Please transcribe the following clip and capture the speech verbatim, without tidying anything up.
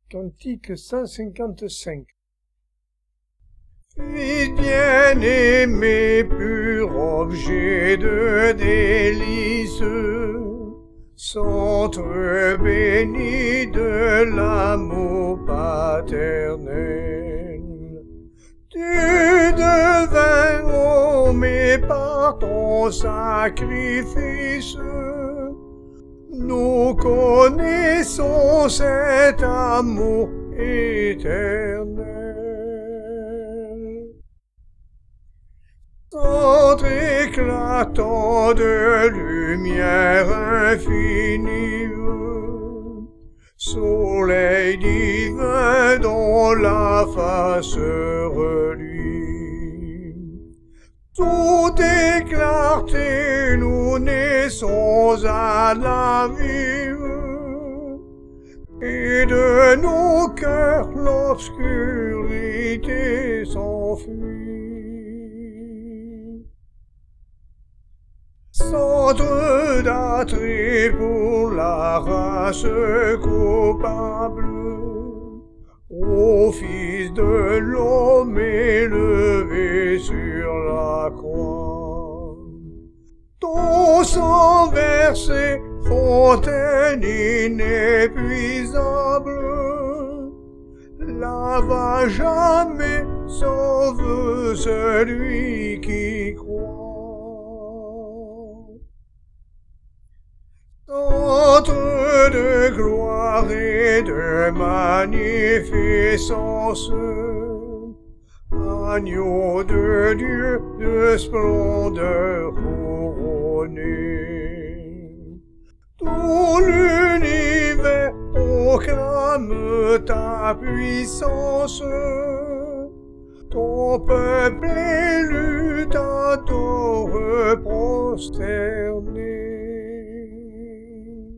Cantique cent cinquante-cinq. Fils bien-aimé, pur objet de délices, centre béni de l'amour paternel. Tu devins homme et par ton sacrifice, nous connaissons cet amour éternel. Centre éclatant de lumière infinie, soleil divin dont la face reluit, toute clarté nous naissons à la vie, et de nos cœurs l'obscurité s'enfuit. Centre d'attrait pour la race coupable, ô Fils de l'homme élevé sur la croix. Ton sang versé, fontaine inépuisable, lave jamais, sauve celui qui croit. Centre de gloire et de magnificence, agneau de Dieu de splendeur couronné, tout l'univers proclame ta puissance, ton peuple élu t'adore prosterné.